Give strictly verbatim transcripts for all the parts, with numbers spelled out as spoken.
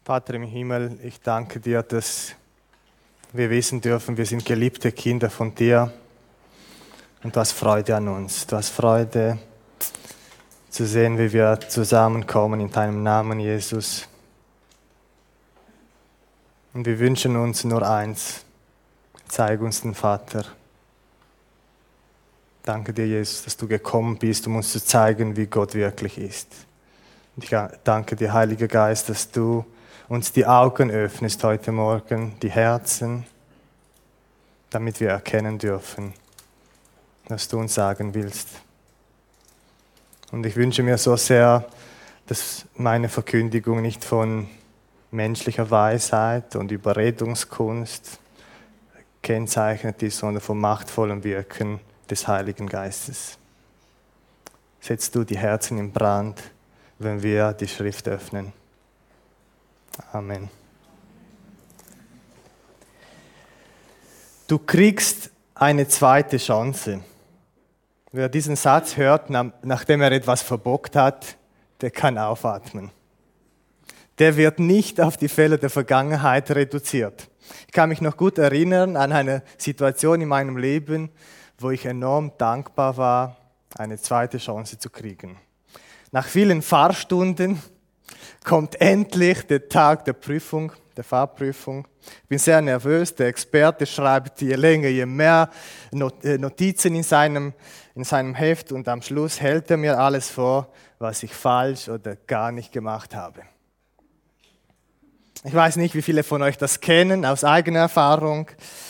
Vater im Himmel, ich danke dir, dass wir wissen dürfen, wir sind geliebte Kinder von dir und du hast Freude an uns. Du hast Freude zu sehen, wie wir zusammenkommen in deinem Namen, Jesus. Und wir wünschen uns nur eins, zeig uns den Vater. Danke dir, Jesus, dass du gekommen bist, um uns zu zeigen, wie Gott wirklich ist. Und ich danke dir, Heiliger Geist, dass du uns die Augen öffnest heute Morgen, die Herzen, damit wir erkennen dürfen, was du uns sagen willst. Und ich wünsche mir so sehr, dass meine Verkündigung nicht von menschlicher Weisheit und Überredungskunst kennzeichnet ist, sondern vom machtvollen Wirken des Heiligen Geistes. Setz du die Herzen in Brand, wenn wir die Schrift öffnen. Amen. Du kriegst eine zweite Chance. Wer diesen Satz hört, nachdem er etwas verbockt hat, der kann aufatmen. Der wird nicht auf die Fehler der Vergangenheit reduziert. Ich kann mich noch gut erinnern an eine Situation in meinem Leben, wo ich enorm dankbar war, eine zweite Chance zu kriegen. Nach vielen Fahrstunden kommt endlich der Tag der Prüfung, der Fahrprüfung. Ich bin sehr nervös. Der Experte schreibt je länger, je mehr Notizen in seinem, in seinem Heft und am Schluss hält er mir alles vor, was ich falsch oder gar nicht gemacht habe. Ich weiß nicht, wie viele von euch das kennen, aus eigener Erfahrung.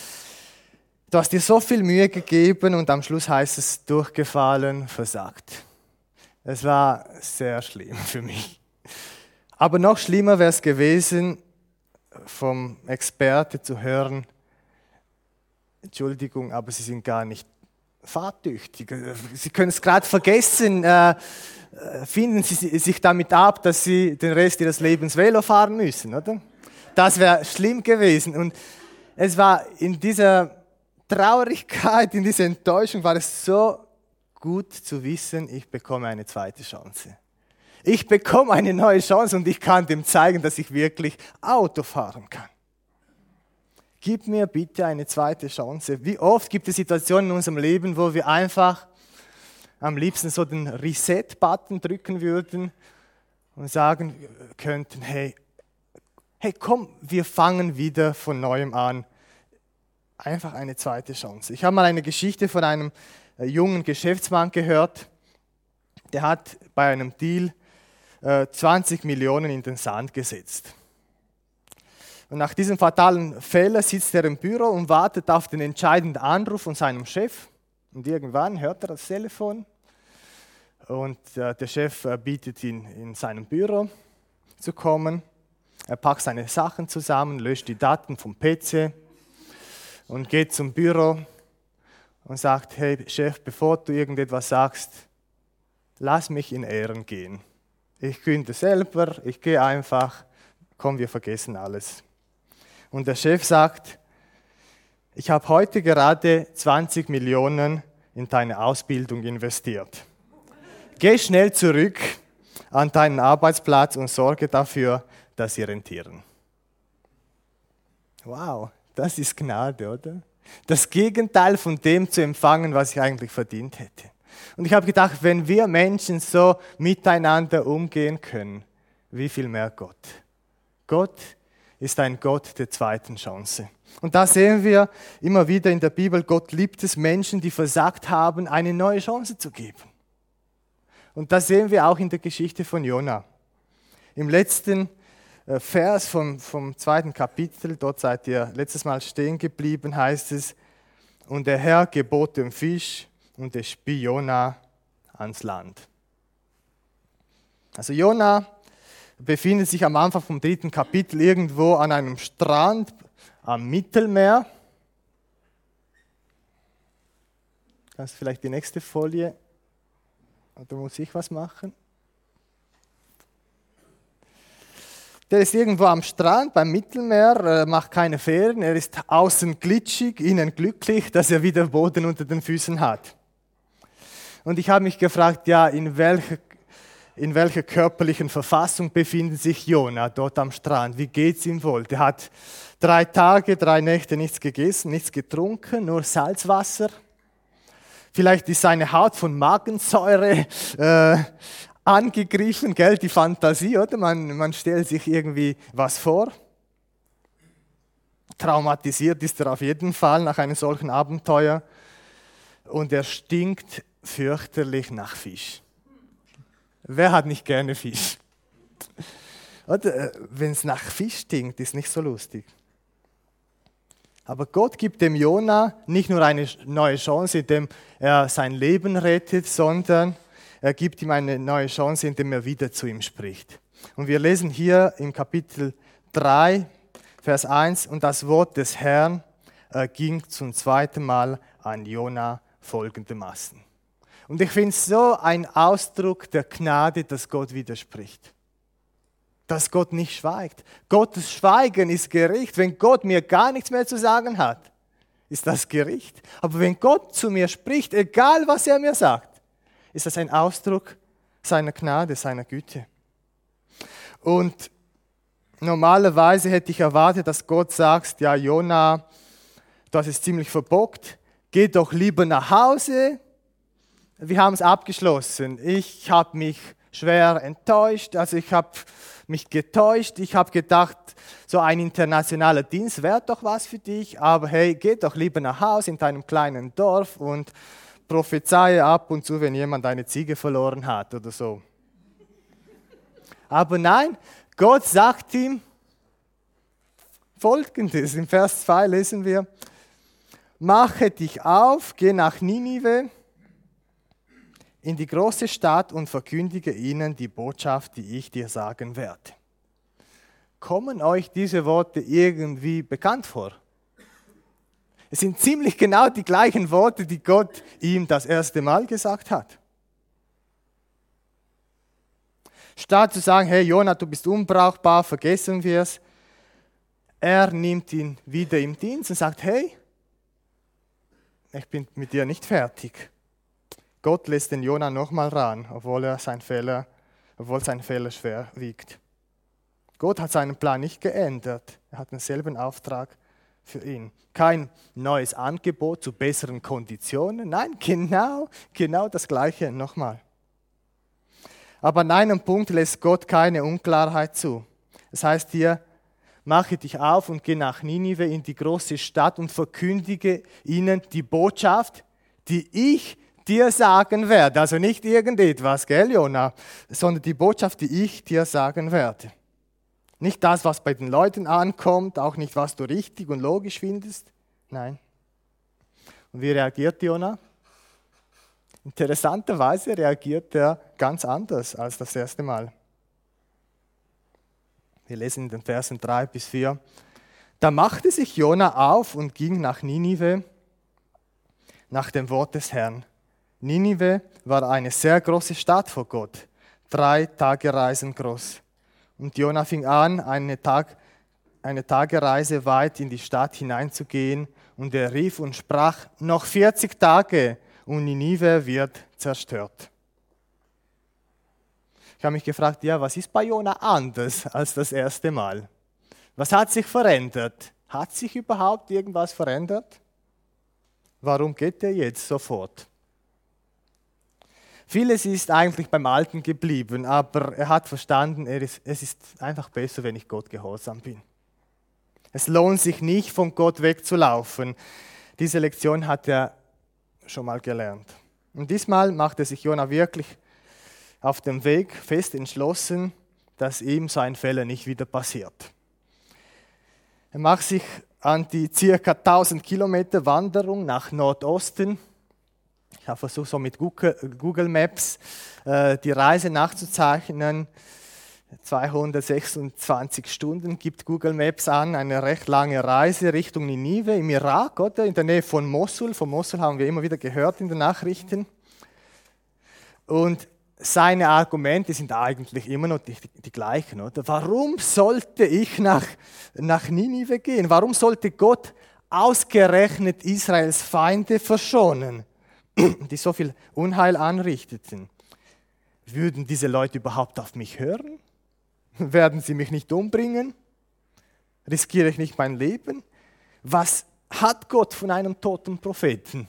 Du hast dir so viel Mühe gegeben und am Schluss heißt es durchgefallen, versagt. Es war sehr schlimm für mich. Aber noch schlimmer wäre es gewesen, vom Experte zu hören, Entschuldigung, aber Sie sind gar nicht fahrtüchtig. Sie können es gerade vergessen. Äh, finden Sie sich damit ab, dass Sie den Rest Ihres Lebens Velo fahren müssen, oder? Das wäre schlimm gewesen. Und es war in dieser Traurigkeit, in dieser Enttäuschung, war es so gut zu wissen, ich bekomme eine zweite Chance. Ich bekomme eine neue Chance und ich kann dem zeigen, dass ich wirklich Auto fahren kann. Gib mir bitte eine zweite Chance. Wie oft gibt es Situationen in unserem Leben, wo wir einfach am liebsten so den Reset-Button drücken würden und sagen könnten, hey, hey, komm, wir fangen wieder von Neuem an. Einfach eine zweite Chance. Ich habe mal eine Geschichte von einem jungen Geschäftsmann gehört, der hat bei einem Deal zwanzig Millionen in den Sand gesetzt. Und nach diesem fatalen Fehler sitzt er im Büro und wartet auf den entscheidenden Anruf von seinem Chef. Und irgendwann hört er das Telefon und äh, der Chef äh, bittet ihn, in seinem Büro zu kommen. Er packt seine Sachen zusammen, löscht die Daten vom P C und geht zum Büro und sagt, hey Chef, bevor du irgendetwas sagst, lass mich in Ehren gehen. Ich künde selber, ich gehe einfach, komm, wir vergessen alles. Und der Chef sagt, ich habe heute gerade zwanzig Millionen in deine Ausbildung investiert. Geh schnell zurück an deinen Arbeitsplatz und sorge dafür, dass sie rentieren. Wow, das ist Gnade, oder? Das Gegenteil von dem zu empfangen, was ich eigentlich verdient hätte. Und ich habe gedacht, wenn wir Menschen so miteinander umgehen können, wie viel mehr Gott. Gott ist ein Gott der zweiten Chance. Und da sehen wir immer wieder in der Bibel, Gott liebt es, Menschen, die versagt haben, eine neue Chance zu geben. Und das sehen wir auch in der Geschichte von Jona. Im letzten Vers vom, vom zweiten Kapitel, dort seid ihr letztes Mal stehen geblieben, heißt es, und der Herr gebot dem Fisch, und er spie Jona ans Land. Also Jona befindet sich am Anfang vom dritten Kapitel irgendwo an einem Strand am Mittelmeer. Kannst du vielleicht die nächste Folie? Oder muss ich was machen? Der ist irgendwo am Strand beim Mittelmeer, macht keine Ferien, er ist außen glitschig, innen glücklich, dass er wieder Boden unter den Füßen hat. Und ich habe mich gefragt, ja, in welcher in welcher körperlichen Verfassung befindet sich Jona dort am Strand? Wie geht es ihm wohl? Der hat drei Tage, drei Nächte nichts gegessen, nichts getrunken, nur Salzwasser. Vielleicht ist seine Haut von Magensäure äh, angegriffen, gell? Die Fantasie, oder? Man, man stellt sich irgendwie was vor. Traumatisiert ist er auf jeden Fall nach einem solchen Abenteuer. Und er stinkt fürchterlich nach Fisch. Wer hat nicht gerne Fisch? Wenn es nach Fisch stinkt, ist nicht so lustig. Aber Gott gibt dem Jona nicht nur eine neue Chance, indem er sein Leben rettet, sondern er gibt ihm eine neue Chance, indem er wieder zu ihm spricht. Und wir lesen hier im Kapitel drei, Vers eins, und das Wort des Herrn äh, ging zum zweiten Mal an Jona folgendermaßen. Und ich finde es so ein Ausdruck der Gnade, dass Gott widerspricht. Dass Gott nicht schweigt. Gottes Schweigen ist Gericht. Wenn Gott mir gar nichts mehr zu sagen hat, ist das Gericht. Aber wenn Gott zu mir spricht, egal was er mir sagt, ist das ein Ausdruck seiner Gnade, seiner Güte. Und normalerweise hätte ich erwartet, dass Gott sagt, ja Jona, du hast es ziemlich verbockt, geh doch lieber nach Hause. Wir haben es abgeschlossen. Ich habe mich schwer enttäuscht, also ich habe mich getäuscht. Ich habe gedacht, so ein internationaler Dienst wäre doch was für dich, aber hey, geh doch lieber nach Hause in deinem kleinen Dorf und prophezeie ab und zu, wenn jemand eine Ziege verloren hat oder so. Aber nein, Gott sagt ihm Folgendes. Im Vers zwei lesen wir, mache dich auf, geh nach Ninive, in die große Stadt und verkündige ihnen die Botschaft, die ich dir sagen werde. Kommen euch diese Worte irgendwie bekannt vor? Es sind ziemlich genau die gleichen Worte, die Gott ihm das erste Mal gesagt hat. Statt zu sagen, hey Jona, du bist unbrauchbar, vergessen wir es, er nimmt ihn wieder im Dienst und sagt, hey, ich bin mit dir nicht fertig. Gott lässt den Jona nochmal ran, obwohl er sein Fehler, obwohl sein Fehler schwer wiegt. Gott hat seinen Plan nicht geändert. Er hat denselben Auftrag für ihn. Kein neues Angebot zu besseren Konditionen. Nein, genau, genau das Gleiche nochmal. Aber an einem Punkt lässt Gott keine Unklarheit zu. Das heißt hier, mache dich auf und geh nach Ninive in die große Stadt und verkündige ihnen die Botschaft, die ich dir sagen werde. Also nicht irgendetwas, gell, Jona, sondern die Botschaft, die ich dir sagen werde. Nicht das, was bei den Leuten ankommt, auch nicht, was du richtig und logisch findest. Nein. Und wie reagiert Jona? Interessanterweise reagiert er ganz anders als das erste Mal. Wir lesen in den Versen drei bis vier. Da machte sich Jona auf und ging nach Ninive, nach dem Wort des Herrn. Ninive war eine sehr große Stadt vor Gott, drei Tagereisen groß. Und Jona fing an, eine, Tag, eine Tagereise weit in die Stadt hineinzugehen, und er rief und sprach, noch vierzig Tage und Ninive wird zerstört. Ich habe mich gefragt, ja, was ist bei Jona anders als das erste Mal? Was hat sich verändert? Hat sich überhaupt irgendwas verändert? Warum geht er jetzt sofort? Vieles ist eigentlich beim Alten geblieben, aber er hat verstanden, es ist einfach besser, wenn ich Gott gehorsam bin. Es lohnt sich nicht, von Gott wegzulaufen. Diese Lektion hat er schon mal gelernt. Und diesmal macht er sich Jona wirklich auf dem Weg fest entschlossen, dass ihm so ein Fehler nicht wieder passiert. Er macht sich an die circa tausend Kilometer Wanderung nach Nordosten. Ich habe versucht, so mit Google Maps äh, die Reise nachzuzeichnen. zweihundertsechsundzwanzig Stunden gibt Google Maps an, eine recht lange Reise Richtung Ninive im Irak, oder? In der Nähe von Mosul. Von Mosul haben wir immer wieder gehört in den Nachrichten. Und seine Argumente sind eigentlich immer noch die, die gleichen, oder? Warum sollte ich nach, nach Ninive gehen? Warum sollte Gott ausgerechnet Israels Feinde verschonen, die so viel Unheil anrichteten? Würden diese Leute überhaupt auf mich hören? Werden sie mich nicht umbringen? Riskiere ich nicht mein Leben? Was hat Gott von einem toten Propheten?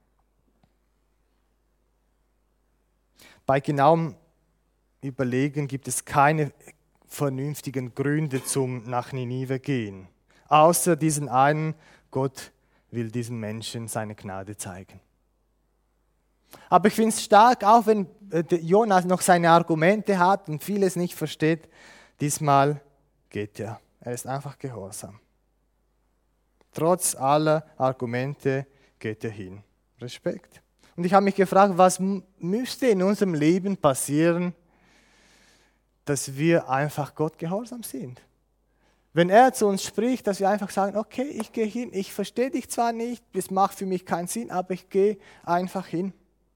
Bei genauem Überlegen gibt es keine vernünftigen Gründe zum nach Ninive gehen, außer diesen einen: Gott will diesen Menschen seine Gnade zeigen. Aber ich finde es stark, auch wenn Jona noch seine Argumente hat und vieles nicht versteht, diesmal geht er. Er ist einfach gehorsam. Trotz aller Argumente geht er hin. Respekt. Und ich habe mich gefragt, was müsste in unserem Leben passieren, dass wir einfach Gott gehorsam sind? Wenn er zu uns spricht, dass wir einfach sagen, okay, ich gehe hin, ich verstehe dich zwar nicht, es macht für mich keinen Sinn, aber ich gehe einfach hin.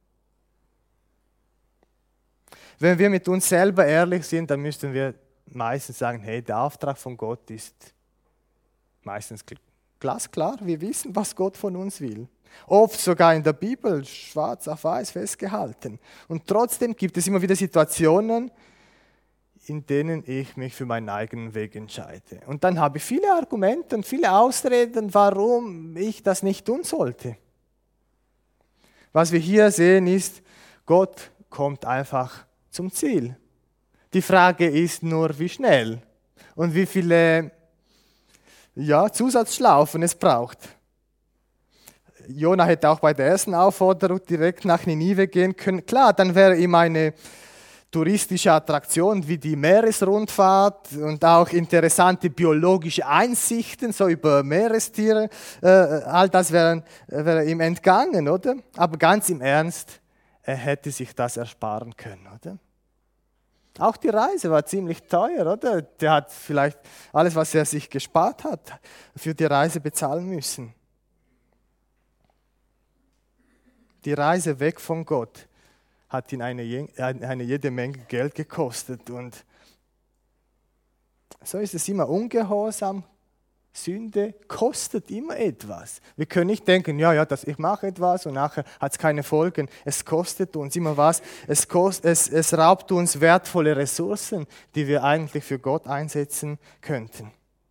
Wenn wir mit uns selber ehrlich sind, dann müssten wir meistens sagen, hey, der Auftrag von Gott ist meistens glasklar. Wir wissen, was Gott von uns will. Oft sogar in der Bibel schwarz auf weiß festgehalten. Und trotzdem gibt es immer wieder Situationen, in denen ich mich für meinen eigenen Weg entscheide. Und dann habe ich viele Argumente und viele Ausreden, warum ich das nicht tun sollte. Was wir hier sehen ist, Gott kommt einfach zum Ziel. Die Frage ist nur, wie schnell und wie viele ja, Zusatzschlaufen es braucht. Jona hätte auch bei der ersten Aufforderung direkt nach Ninive gehen können. Klar, dann wäre ihm eine touristische Attraktion wie die Meeresrundfahrt und auch interessante biologische Einsichten so über Meerestiere, äh, all das wäre, wäre ihm entgangen, oder? Aber ganz im Ernst, er hätte sich das ersparen können, oder? Auch die Reise war ziemlich teuer, oder? Der hat vielleicht alles, was er sich gespart hat, für die Reise bezahlen müssen. Die Reise weg von Gott hat ihn eine, eine jede Menge Geld gekostet. Und so ist es immer: Ungehorsam, Sünde kostet immer etwas. Wir können nicht denken, ja, ja, dass ich mache etwas und nachher hat es keine Folgen. Es kostet uns immer was. Es, kost, es, es raubt uns wertvolle Ressourcen, die wir eigentlich für Gott einsetzen könnten.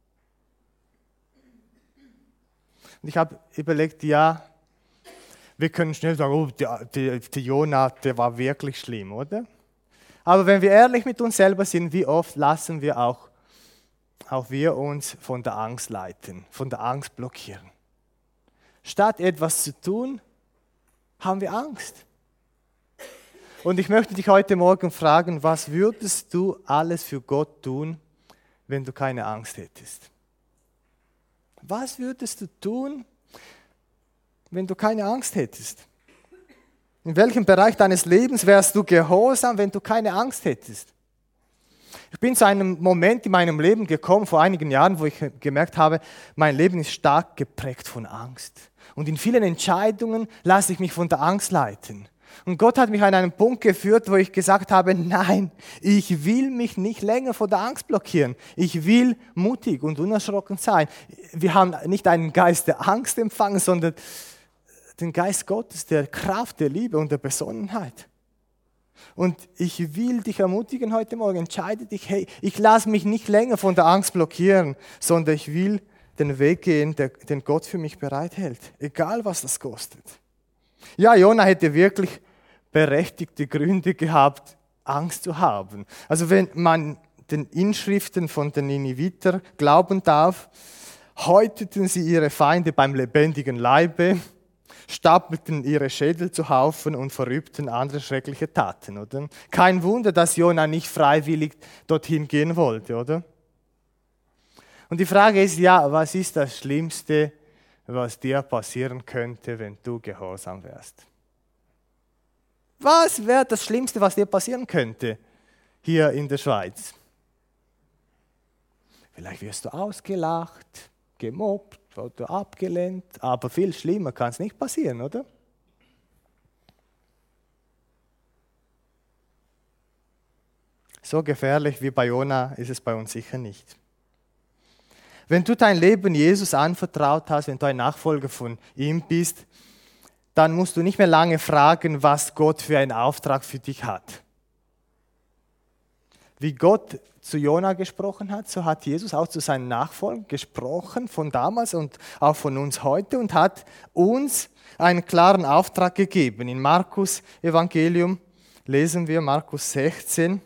Und ich habe überlegt, ja, wir können schnell sagen, oh, der, der, der Jona, der war wirklich schlimm, oder? Aber wenn wir ehrlich mit uns selber sind, wie oft lassen wir auch auch wir uns von der Angst leiten, von der Angst blockieren. Statt etwas zu tun, haben wir Angst. Und ich möchte dich heute Morgen fragen, was würdest du alles für Gott tun, wenn du keine Angst hättest? Was würdest du tun, wenn du keine Angst hättest? In welchem Bereich deines Lebens wärst du gehorsam, wenn du keine Angst hättest? Ich bin zu einem Moment in meinem Leben gekommen, vor einigen Jahren, wo ich gemerkt habe, mein Leben ist stark geprägt von Angst. Und in vielen Entscheidungen lasse ich mich von der Angst leiten. Und Gott hat mich an einen Punkt geführt, wo ich gesagt habe, nein, ich will mich nicht länger vor der Angst blockieren. Ich will mutig und unerschrocken sein. Wir haben nicht einen Geist der Angst empfangen, sondern den Geist Gottes, der Kraft, der Liebe und der Besonnenheit. Und ich will dich ermutigen heute Morgen, entscheide dich, hey, ich lasse mich nicht länger von der Angst blockieren, sondern ich will den Weg gehen, den Gott für mich bereithält, egal was das kostet. Ja, Jona hätte wirklich berechtigte Gründe gehabt, Angst zu haben. Also wenn man den Inschriften von den Niniviter glauben darf, häuteten sie ihre Feinde beim lebendigen Leibe, stapelten ihre Schädel zu Haufen und verübten andere schreckliche Taten, oder? Kein Wunder, dass Jona nicht freiwillig dorthin gehen wollte, oder? Und die Frage ist, ja, was ist das Schlimmste, was dir passieren könnte, wenn du gehorsam wärst? Was wäre das Schlimmste, was dir passieren könnte hier in der Schweiz? Vielleicht wirst du ausgelacht, gemobbt oder abgelehnt, aber viel schlimmer kann es nicht passieren, oder? So gefährlich wie bei Jona ist es bei uns sicher nicht. Wenn du dein Leben Jesus anvertraut hast, wenn du ein Nachfolger von ihm bist, dann musst du nicht mehr lange fragen, was Gott für einen Auftrag für dich hat. Wie Gott zu Jona gesprochen hat, so hat Jesus auch zu seinen Nachfolgern gesprochen, von damals und auch von uns heute, und hat uns einen klaren Auftrag gegeben. In Markus Evangelium lesen wir Markus sechzehn.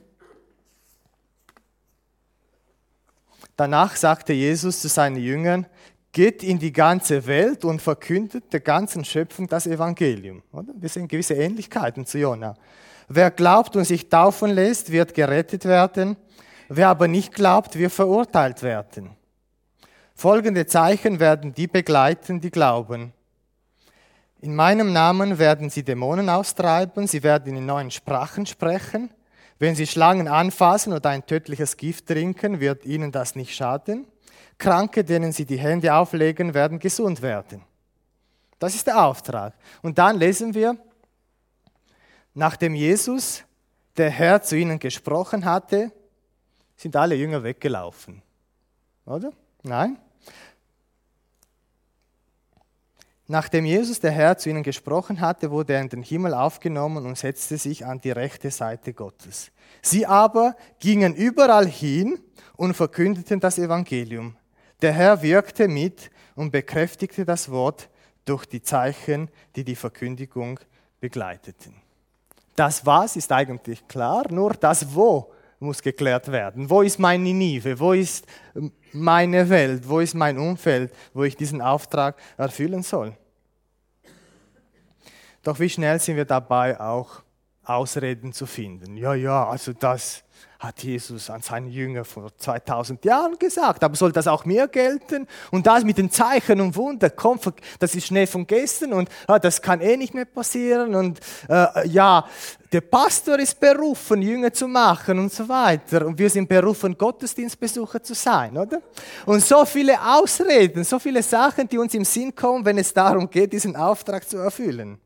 Danach sagte Jesus zu seinen Jüngern: Geht in die ganze Welt und verkündet der ganzen Schöpfung das Evangelium. Oder? Wir sehen gewisse Ähnlichkeiten zu Jona. Wer glaubt und sich taufen lässt, wird gerettet werden. Wer aber nicht glaubt, wird verurteilt werden. Folgende Zeichen werden die begleiten, die glauben. In meinem Namen werden sie Dämonen austreiben, sie werden in neuen Sprachen sprechen. Wenn sie Schlangen anfassen oder ein tödliches Gift trinken, wird ihnen das nicht schaden. Kranke, denen sie die Hände auflegen, werden gesund werden. Das ist der Auftrag. Und dann lesen wir, nachdem Jesus, der Herr, zu ihnen gesprochen hatte, sind alle Jünger weggelaufen. Oder? Nein? Nachdem Jesus, der Herr, zu ihnen gesprochen hatte, wurde er in den Himmel aufgenommen und setzte sich an die rechte Seite Gottes. Sie aber gingen überall hin und verkündeten das Evangelium. Der Herr wirkte mit und bekräftigte das Wort durch die Zeichen, die die Verkündigung begleiteten. Das Was ist eigentlich klar, nur das Wo muss geklärt werden. Wo ist mein Ninive? Wo ist meine Welt? Wo ist mein Umfeld, wo ich diesen Auftrag erfüllen soll? Doch wie schnell sind wir dabei, auch Ausreden zu finden? Ja, ja, also das hat Jesus an seinen Jünger vor zweitausend Jahren gesagt, aber soll das auch mir gelten? Und das mit den Zeichen und Wunder, komm, das ist Schnee von gestern und ah, das kann eh nicht mehr passieren. Und äh, ja, der Pastor ist berufen, Jünger zu machen und so weiter. Und wir sind berufen, Gottesdienstbesucher zu sein, oder? Und so viele Ausreden, so viele Sachen, die uns im Sinn kommen, wenn es darum geht, diesen Auftrag zu erfüllen.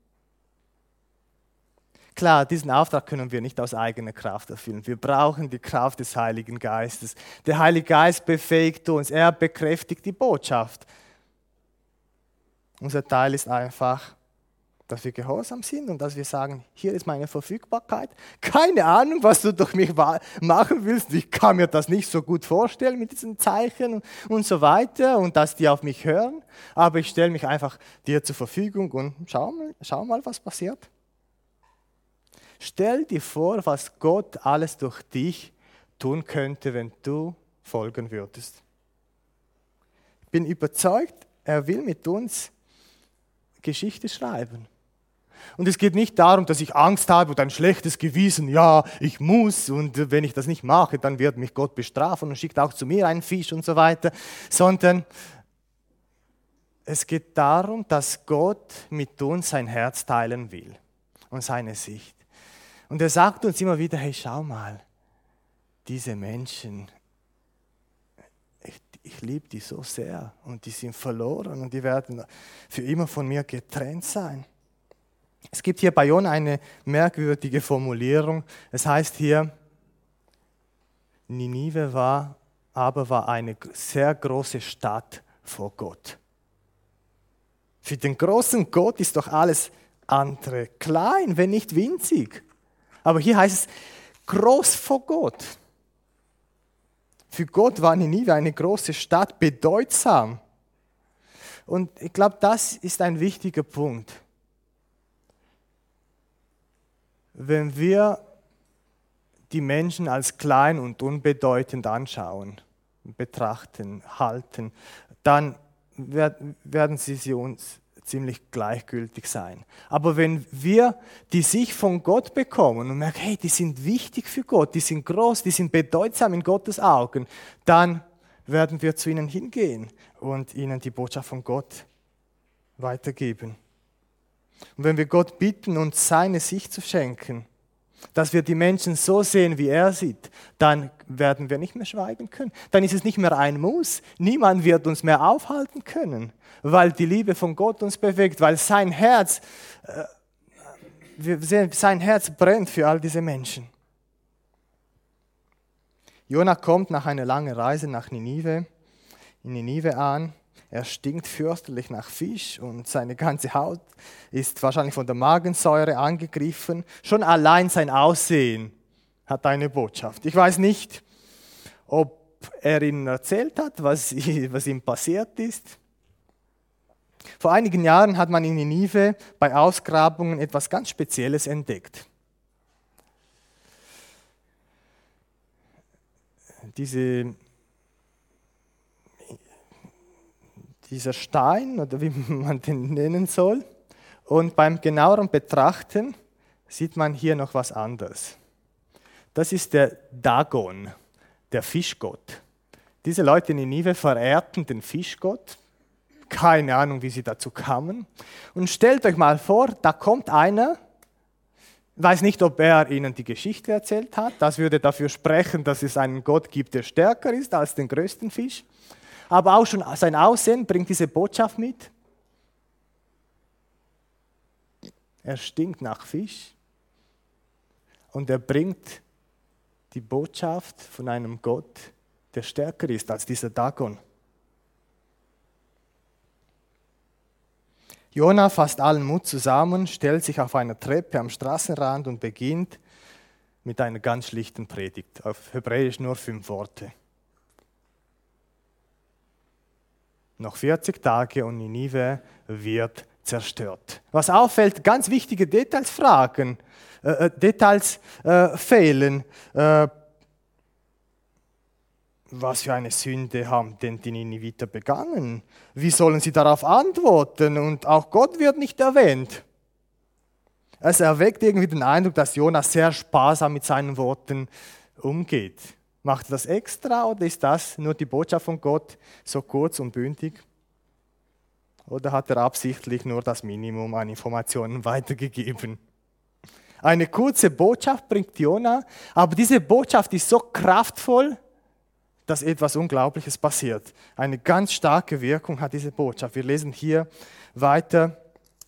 Klar, diesen Auftrag können wir nicht aus eigener Kraft erfüllen. Wir brauchen die Kraft des Heiligen Geistes. Der Heilige Geist befähigt uns, er bekräftigt die Botschaft. Unser Teil ist einfach, dass wir gehorsam sind und dass wir sagen, hier ist meine Verfügbarkeit. Keine Ahnung, was du durch mich machen willst. Ich kann mir das nicht so gut vorstellen mit diesen Zeichen und so weiter und dass die auf mich hören. Aber ich stelle mich einfach dir zur Verfügung und schau mal, schau mal, was passiert. Stell dir vor, was Gott alles durch dich tun könnte, wenn du folgen würdest. Ich bin überzeugt, er will mit uns Geschichte schreiben. Und es geht nicht darum, dass ich Angst habe oder ein schlechtes Gewissen, ja, ich muss und wenn ich das nicht mache, dann wird mich Gott bestrafen und schickt auch zu mir einen Fisch und so weiter, sondern es geht darum, dass Gott mit uns sein Herz teilen will und seine Sicht. Und er sagt uns immer wieder, hey, schau mal, diese Menschen, ich, ich liebe die so sehr und die sind verloren und die werden für immer von mir getrennt sein. Es gibt hier bei Jona eine merkwürdige Formulierung. Es heißt hier, Ninive war, aber war eine sehr große Stadt vor Gott. Für den großen Gott ist doch alles andere klein, wenn nicht winzig. Aber hier heißt es, groß vor Gott. Für Gott war Ninive eine große Stadt, bedeutsam. Und ich glaube, das ist ein wichtiger Punkt. Wenn wir die Menschen als klein und unbedeutend anschauen, betrachten, halten, dann werden sie sie uns ziemlich gleichgültig sein. Aber wenn wir die Sicht von Gott bekommen und merken, hey, die sind wichtig für Gott, die sind groß, die sind bedeutsam in Gottes Augen, dann werden wir zu ihnen hingehen und ihnen die Botschaft von Gott weitergeben. Und wenn wir Gott bitten, uns seine Sicht zu schenken, dass wir die Menschen so sehen, wie er sieht, dann werden wir nicht mehr schweigen können. Dann ist es nicht mehr ein Muss. Niemand wird uns mehr aufhalten können, weil die Liebe von Gott uns bewegt, weil sein Herz, äh, wir sehen, sein Herz brennt für all diese Menschen. Jona kommt nach einer langen Reise nach Ninive, in Ninive an. Er stinkt fürchterlich nach Fisch und seine ganze Haut ist wahrscheinlich von der Magensäure angegriffen. Schon allein sein Aussehen hat eine Botschaft. Ich weiß nicht, ob er ihnen erzählt hat, was, was ihm passiert ist. Vor einigen Jahren hat man in Ninive bei Ausgrabungen etwas ganz Spezielles entdeckt. Diese, dieser Stein, oder wie man den nennen soll, und beim genaueren Betrachten sieht man hier noch was anderes. Das ist der Dagon, der Fischgott. Diese Leute in Ninive verehrten den Fischgott. Keine Ahnung, wie sie dazu kamen. Und stellt euch mal vor, da kommt einer, weiß nicht, ob er ihnen die Geschichte erzählt hat. Das würde dafür sprechen, dass es einen Gott gibt, der stärker ist als den größten Fisch. Aber auch schon sein Aussehen bringt diese Botschaft mit. Er stinkt nach Fisch. Und er bringt die Botschaft von einem Gott, der stärker ist als dieser Dagon. Jona fasst allen Mut zusammen, stellt sich auf einer Treppe am Straßenrand und beginnt mit einer ganz schlichten Predigt. Auf Hebräisch nur fünf Worte. Noch vierzig Tage und Ninive wird zerstört. Was auffällt, ganz wichtige Details fragen, äh, Details äh, fehlen. Äh, Was für eine Sünde haben denn die Niniviter begangen? Wie sollen sie darauf antworten? Und auch Gott wird nicht erwähnt. Es erweckt irgendwie den Eindruck, dass Jonas sehr sparsam mit seinen Worten umgeht. Macht er das extra oder ist das nur die Botschaft von Gott so kurz und bündig? Oder hat er absichtlich nur das Minimum an Informationen weitergegeben? Eine kurze Botschaft bringt Jona, aber diese Botschaft ist so kraftvoll, dass etwas Unglaubliches passiert. Eine ganz starke Wirkung hat diese Botschaft. Wir lesen hier weiter.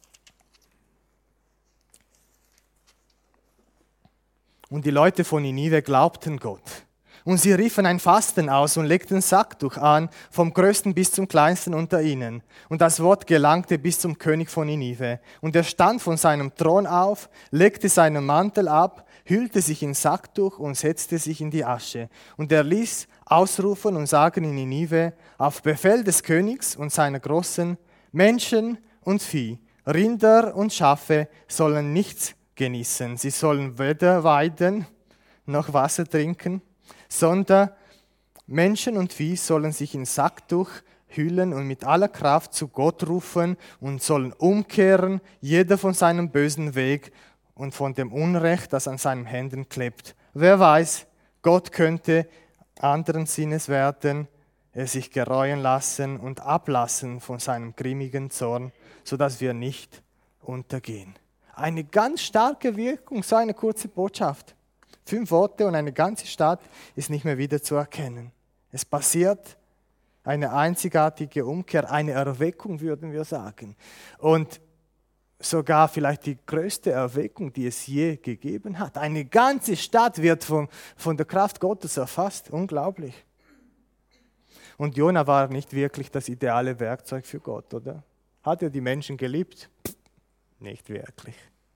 Und die Leute von Ninive glaubten Gott. Und sie riefen ein Fasten aus und legten Sacktuch an, vom Größten bis zum Kleinsten unter ihnen. Und das Wort gelangte bis zum König von Ninive. Und er stand von seinem Thron auf, legte seinen Mantel ab, hüllte sich in Sacktuch und setzte sich in die Asche. Und er ließ ausrufen und sagen in Ninive, auf Befehl des Königs und seiner Großen, Menschen und Vieh, Rinder und Schafe sollen nichts genießen. Sie sollen weder weiden noch Wasser trinken, sondern Menschen und Vieh sollen sich in Sacktuch hüllen und mit aller Kraft zu Gott rufen und sollen umkehren, jeder von seinem bösen Weg und von dem Unrecht, das an seinen Händen klebt. Wer weiß, Gott könnte anderen Sinnes werden, er sich gereuen lassen und ablassen von seinem grimmigen Zorn, sodass wir nicht untergehen. Eine ganz starke Wirkung, so eine kurze Botschaft. Fünf Worte und eine ganze Stadt ist nicht mehr wieder zu erkennen. Es passiert eine einzigartige Umkehr, eine Erweckung, würden wir sagen. Und sogar vielleicht die größte Erweckung, die es je gegeben hat. Eine ganze Stadt wird von, von der Kraft Gottes erfasst. Unglaublich. Und Jona war nicht wirklich das ideale Werkzeug für Gott, oder? Hat er die Menschen geliebt? Nicht wirklich.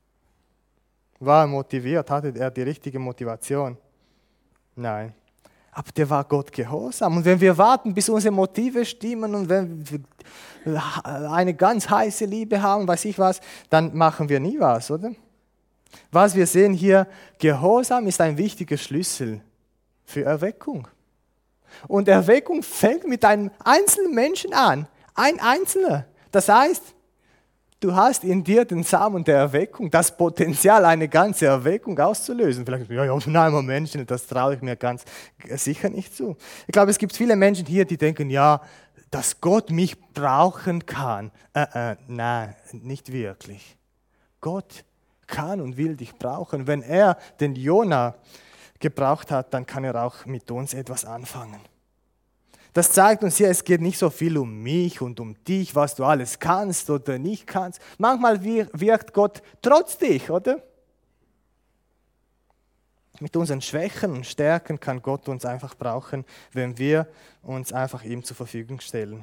War er motiviert? Hatte er die richtige Motivation? Nein. Aber der war Gott gehorsam. Und wenn wir warten, bis unsere Motive stimmen und wenn wir eine ganz heiße Liebe haben, weiß ich was, dann machen wir nie was, oder? Was wir sehen hier, Gehorsam ist ein wichtiger Schlüssel für Erweckung. Und Erweckung fängt mit einem einzelnen Menschen an. Ein Einzelner. Das heißt, du hast in dir den Samen der Erweckung, das Potenzial, eine ganze Erweckung auszulösen. Vielleicht, ja, ja, nein, Moment, das traue ich mir ganz sicher nicht zu. Ich glaube, es gibt viele Menschen hier, die denken, ja, dass Gott mich brauchen kann. Äh, äh, nein, nicht wirklich. Gott kann und will dich brauchen. Wenn er den Jona gebraucht hat, dann kann er auch mit uns etwas anfangen. Das zeigt uns hier, es geht nicht so viel um mich und um dich, was du alles kannst oder nicht kannst. Manchmal wirkt Gott trotz dich, oder? Mit unseren Schwächen und Stärken kann Gott uns einfach brauchen, wenn wir uns einfach ihm zur Verfügung stellen.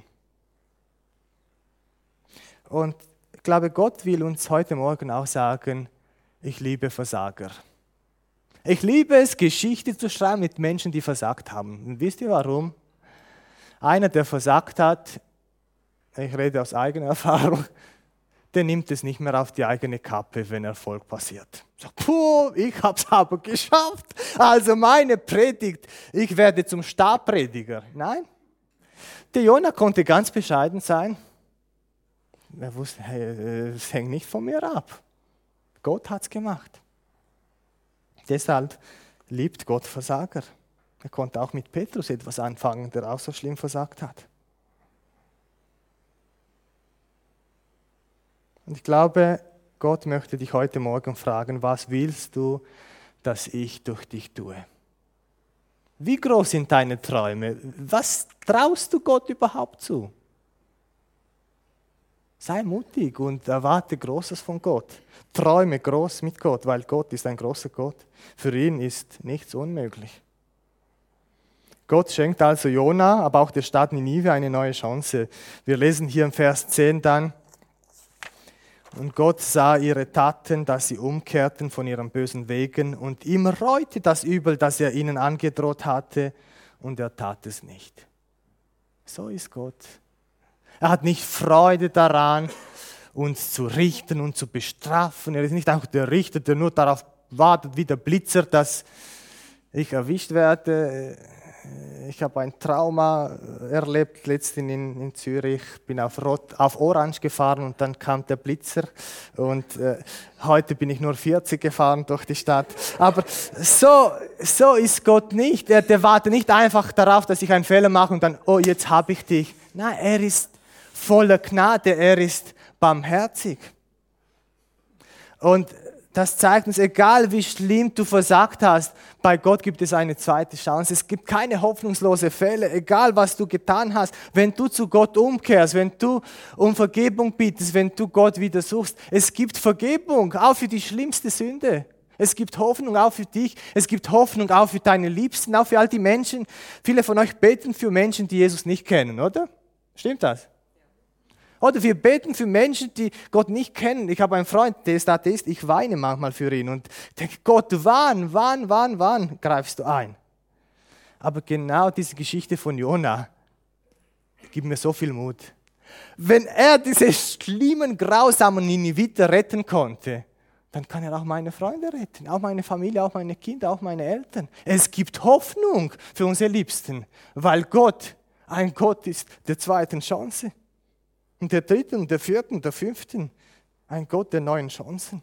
Und ich glaube, Gott will uns heute Morgen auch sagen, ich liebe Versager. Ich liebe es, Geschichte zu schreiben mit Menschen, die versagt haben. Und wisst ihr warum? Einer, der versagt hat, ich rede aus eigener Erfahrung, der nimmt es nicht mehr auf die eigene Kappe, wenn Erfolg passiert. Sagt, puh, ich habe es aber geschafft. Also meine Predigt, ich werde zum Stabprediger. Nein, der Jona konnte ganz bescheiden sein. Er wusste, hey, es hängt nicht von mir ab. Gott hat es gemacht. Deshalb liebt Gott Versager. Er konnte auch mit Petrus etwas anfangen, der auch so schlimm versagt hat. Und ich glaube, Gott möchte dich heute Morgen fragen, was willst du, dass ich durch dich tue? Wie groß sind deine Träume? Was traust du Gott überhaupt zu? Sei mutig und erwarte Großes von Gott. Träume groß mit Gott, weil Gott ist ein großer Gott. Für ihn ist nichts unmöglich. Gott schenkt also Jona, aber auch der Stadt Ninive eine neue Chance. Wir lesen hier im Vers zehn dann, und Gott sah ihre Taten, dass sie umkehrten von ihren bösen Wegen, und ihm reute das Übel, das er ihnen angedroht hatte, und er tat es nicht. So ist Gott. Er hat nicht Freude daran, uns zu richten und zu bestrafen. Er ist nicht einfach der Richter, der nur darauf wartet, wie der Blitzer, dass ich erwischt werde. Ich habe ein Trauma erlebt, letztens in, in Zürich, bin auf, Rot, auf Orange gefahren und dann kam der Blitzer und äh, heute bin ich nur vierzig gefahren durch die Stadt. Aber so, so ist Gott nicht. Er der wartet nicht einfach darauf, dass ich einen Fehler mache und dann, oh, jetzt habe ich dich. Nein, er ist voller Gnade, er ist barmherzig. Und das zeigt uns, egal wie schlimm du versagt hast, bei Gott gibt es eine zweite Chance. Es gibt keine hoffnungslose Fälle, egal was du getan hast. Wenn du zu Gott umkehrst, wenn du um Vergebung bittest, wenn du Gott wieder suchst, es gibt Vergebung, auch für die schlimmste Sünde. Es gibt Hoffnung auch für dich, es gibt Hoffnung auch für deine Liebsten, auch für all die Menschen. Viele von euch beten für Menschen, die Jesus nicht kennen, oder? Stimmt das? Oder wir beten für Menschen, die Gott nicht kennen. Ich habe einen Freund, der ist Atheist, ich weine manchmal für ihn und denke, Gott, wann, wann, wann, wann greifst du ein? Aber genau diese Geschichte von Jona gibt mir so viel Mut. Wenn er diese schlimmen, grausamen Niniviter retten konnte, dann kann er auch meine Freunde retten, auch meine Familie, auch meine Kinder, auch meine Eltern. Es gibt Hoffnung für unsere Liebsten, weil Gott ein Gott ist der zweiten Chance. Und der dritten, der vierten, der fünften, ein Gott der neuen Chancen.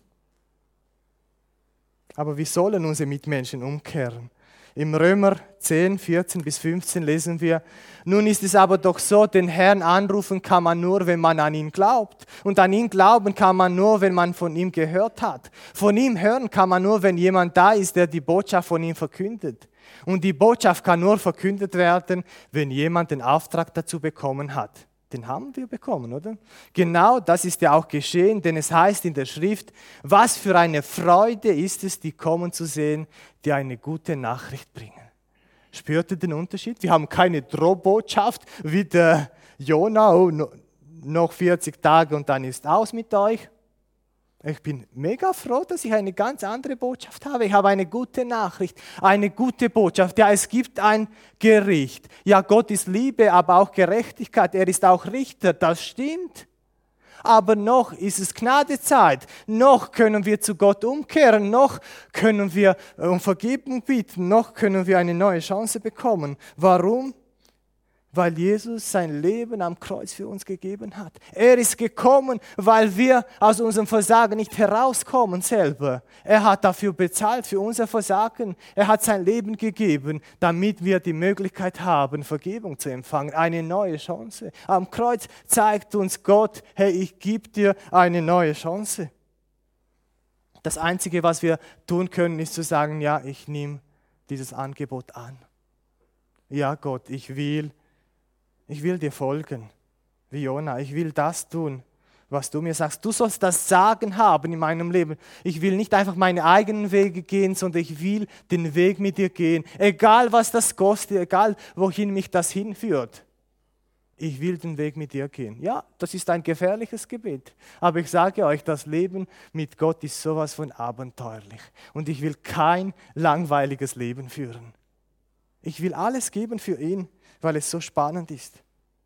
Aber wie sollen unsere Mitmenschen umkehren? Im Römer zehn, vierzehn bis fünfzehn lesen wir, nun ist es aber doch so, den Herrn anrufen kann man nur, wenn man an ihn glaubt. Und an ihn glauben kann man nur, wenn man von ihm gehört hat. Von ihm hören kann man nur, wenn jemand da ist, der die Botschaft von ihm verkündet. Und die Botschaft kann nur verkündet werden, wenn jemand den Auftrag dazu bekommen hat. Den haben wir bekommen, oder? Genau das ist ja auch geschehen, denn es heißt in der Schrift, was für eine Freude ist es, die kommen zu sehen, die eine gute Nachricht bringen. Spürt ihr den Unterschied? Wir haben keine Drohbotschaft wie der Jona, oh, noch vierzig Tage und dann ist aus mit euch. Ich bin mega froh, dass ich eine ganz andere Botschaft habe. Ich habe eine gute Nachricht, eine gute Botschaft. Ja, es gibt ein Gericht. Ja, Gott ist Liebe, aber auch Gerechtigkeit. Er ist auch Richter, das stimmt. Aber noch ist es Gnadezeit. Noch können wir zu Gott umkehren. Noch können wir um Vergebung bitten. Noch können wir eine neue Chance bekommen. Warum? Weil Jesus sein Leben am Kreuz für uns gegeben hat. Er ist gekommen, weil wir aus unserem Versagen nicht herauskommen selber. Er hat dafür bezahlt, für unser Versagen. Er hat sein Leben gegeben, damit wir die Möglichkeit haben, Vergebung zu empfangen, eine neue Chance. Am Kreuz zeigt uns Gott, hey, ich gebe dir eine neue Chance. Das Einzige, was wir tun können, ist zu sagen, ja, ich nehme dieses Angebot an. Ja, Gott, ich will Ich will dir folgen, wie Jona. Ich will das tun, was du mir sagst. Du sollst das Sagen haben in meinem Leben. Ich will nicht einfach meine eigenen Wege gehen, sondern ich will den Weg mit dir gehen. Egal, was das kostet, egal, wohin mich das hinführt. ich will den Weg mit dir gehen. Ja, das ist ein gefährliches Gebet. Aber ich sage euch, das Leben mit Gott ist sowas von abenteuerlich. Und ich will kein langweiliges Leben führen. Ich will alles geben für ihn, weil es so spannend ist.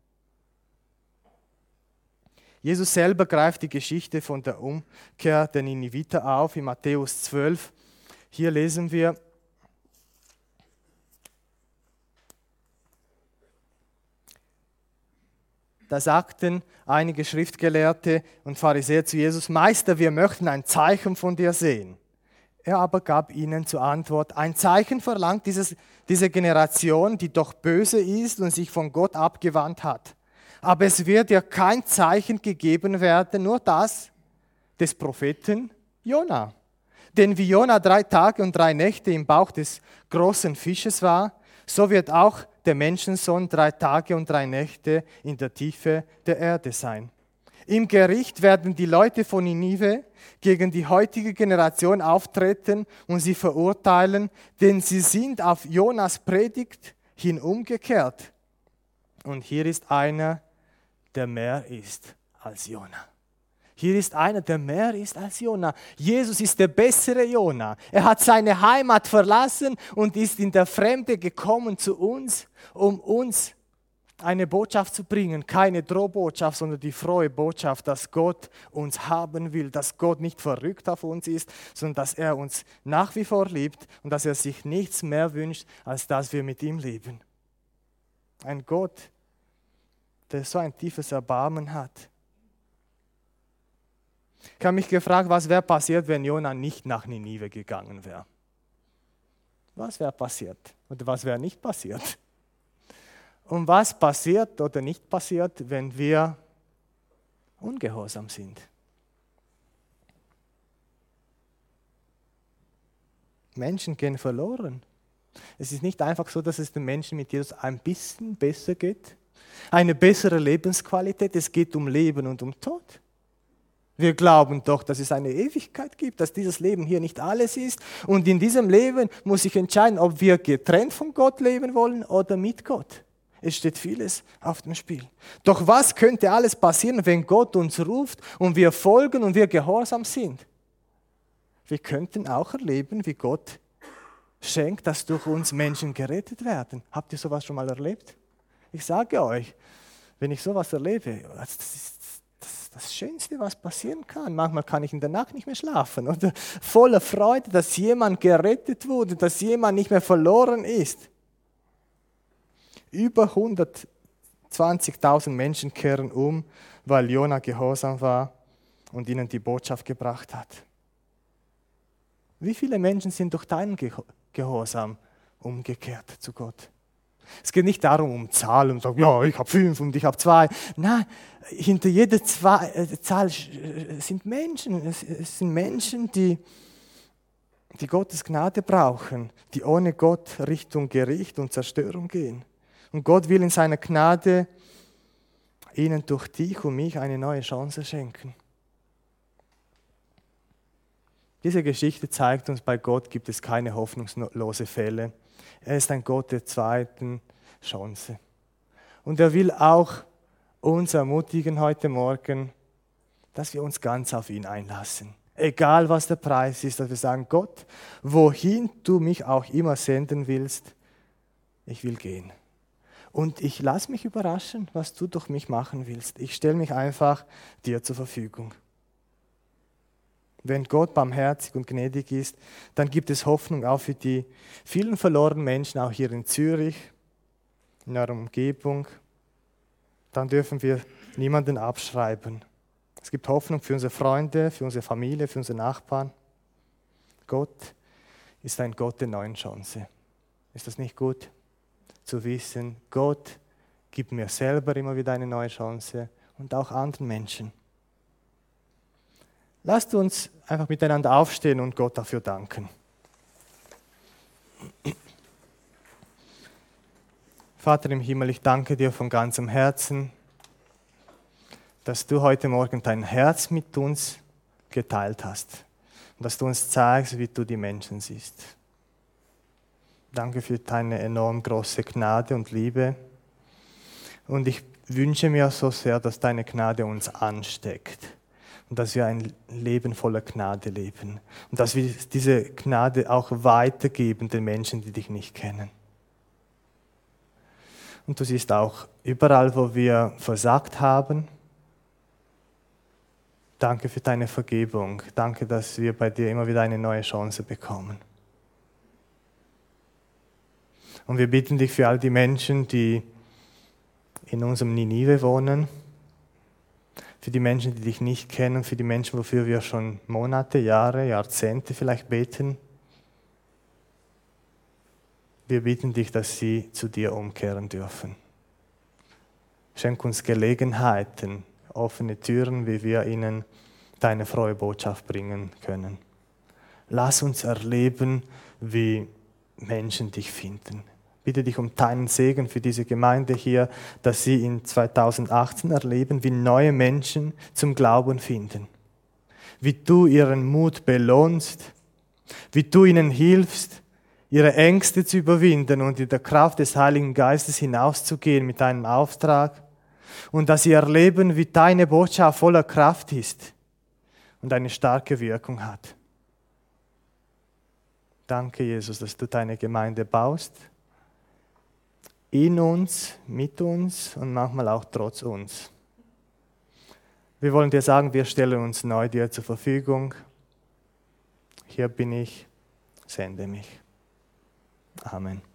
Jesus selber greift die Geschichte von der Umkehr der Nineviter auf in Matthäus zwölf. Hier lesen wir, da sagten einige Schriftgelehrte und Pharisäer zu Jesus: Meister, wir möchten ein Zeichen von dir sehen. Er aber gab ihnen zur Antwort: Ein Zeichen verlangt dieses, diese Generation, die doch böse ist und sich von Gott abgewandt hat. Aber es wird ihr kein Zeichen gegeben werden, nur das des Propheten Jona. Denn wie Jona drei Tage und drei Nächte im Bauch des großen Fisches war, so wird auch der Menschensohn drei Tage und drei Nächte in der Tiefe der Erde sein. Im Gericht werden die Leute von Ninive gegen die heutige Generation auftreten und sie verurteilen, denn sie sind auf Jonas Predigt hin umgekehrt. Und hier ist einer, der mehr ist als Jona. Hier ist einer, der mehr ist als Jona. Jesus ist der bessere Jona. Er hat seine Heimat verlassen und ist in der Fremde gekommen zu uns, um uns eine Botschaft zu bringen. Keine Drohbotschaft, sondern die frohe Botschaft, dass Gott uns haben will, dass Gott nicht verrückt auf uns ist, sondern dass er uns nach wie vor liebt und dass er sich nichts mehr wünscht, als dass wir mit ihm leben. Ein Gott, der so ein tiefes Erbarmen hat. Ich habe mich gefragt, was wäre passiert, wenn Jona nicht nach Ninive gegangen wäre? Was wäre passiert oder was wäre nicht passiert? Und was passiert oder nicht passiert, wenn wir ungehorsam sind? Menschen gehen verloren. Es ist nicht einfach so, dass es den Menschen mit Jesus ein bisschen besser geht. Eine bessere Lebensqualität. Es geht um Leben und um Tod. Wir glauben doch, dass es eine Ewigkeit gibt, dass dieses Leben hier nicht alles ist. Und in diesem Leben muss ich entscheiden, ob wir getrennt von Gott leben wollen oder mit Gott. Es steht vieles auf dem Spiel. Doch was könnte alles passieren, wenn Gott uns ruft und wir folgen und wir gehorsam sind? Wir könnten auch erleben, wie Gott schenkt, dass durch uns Menschen gerettet werden. Habt ihr sowas schon mal erlebt? Ich sage euch, wenn ich sowas erlebe, das ist das, das Schönste, was passieren kann. Manchmal kann ich in der Nacht nicht mehr schlafen. Oder voller Freude, dass jemand gerettet wurde, dass jemand nicht mehr verloren ist. Über hundertzwanzigtausend Menschen kehren um, weil Jona gehorsam war und ihnen die Botschaft gebracht hat. Wie viele Menschen sind durch deinen Gehorsam umgekehrt zu Gott? Es geht nicht darum, um Zahlen und sagen, ja, ich habe fünf und ich habe zwei. Nein, hinter jeder zwei, äh, Zahl sind Menschen. Es, es sind Menschen, die, die Gottes Gnade brauchen, die ohne Gott Richtung Gericht und Zerstörung gehen. Und Gott will in seiner Gnade ihnen durch dich und mich eine neue Chance schenken. Diese Geschichte zeigt uns, bei Gott gibt es keine hoffnungslose Fälle. Er ist ein Gott der zweiten Chance. Und er will auch uns ermutigen heute Morgen, dass wir uns ganz auf ihn einlassen. Egal was der Preis ist, dass wir sagen, Gott, wohin du mich auch immer senden willst, ich will gehen. Und ich lasse mich überraschen, was du durch mich machen willst. Ich stelle mich einfach dir zur Verfügung. Wenn Gott barmherzig und gnädig ist, dann gibt es Hoffnung auch für die vielen verlorenen Menschen, auch hier in Zürich, in eurer Umgebung. Dann dürfen wir niemanden abschreiben. Es gibt Hoffnung für unsere Freunde, für unsere Familie, für unsere Nachbarn. Gott ist ein Gott der neuen Chance. Ist das nicht gut? Zu wissen, Gott gibt mir selber immer wieder eine neue Chance und auch anderen Menschen. Lasst uns einfach miteinander aufstehen und Gott dafür danken. Vater im Himmel, ich danke dir von ganzem Herzen, dass du heute Morgen dein Herz mit uns geteilt hast und dass du uns zeigst, wie du die Menschen siehst. Danke für deine enorm große Gnade und Liebe. Und ich wünsche mir so sehr, dass deine Gnade uns ansteckt und dass wir ein Leben voller Gnade leben und dass wir diese Gnade auch weitergeben den Menschen, die dich nicht kennen. Und du siehst auch überall, wo wir versagt haben. Danke für deine Vergebung. Danke, dass wir bei dir immer wieder eine neue Chance bekommen. Und wir bitten dich für all die Menschen, die in unserem Ninive wohnen, für die Menschen, die dich nicht kennen, für die Menschen, wofür wir schon Monate, Jahre, Jahrzehnte vielleicht beten. Wir bitten dich, dass sie zu dir umkehren dürfen. Schenk uns Gelegenheiten, offene Türen, wie wir ihnen deine frohe Botschaft bringen können. Lass uns erleben, wie Menschen dich finden. Bitte dich um deinen Segen für diese Gemeinde hier, dass sie in zweitausendachtzehn erleben, wie neue Menschen zum Glauben finden. Wie du ihren Mut belohnst, wie du ihnen hilfst, ihre Ängste zu überwinden und in der Kraft des Heiligen Geistes hinauszugehen mit deinem Auftrag und dass sie erleben, wie deine Botschaft voller Kraft ist und eine starke Wirkung hat. Danke, Jesus, dass du deine Gemeinde baust, in uns, mit uns und manchmal auch trotz uns. Wir wollen dir sagen, wir stellen uns neu dir zur Verfügung. Hier bin ich, sende mich. Amen.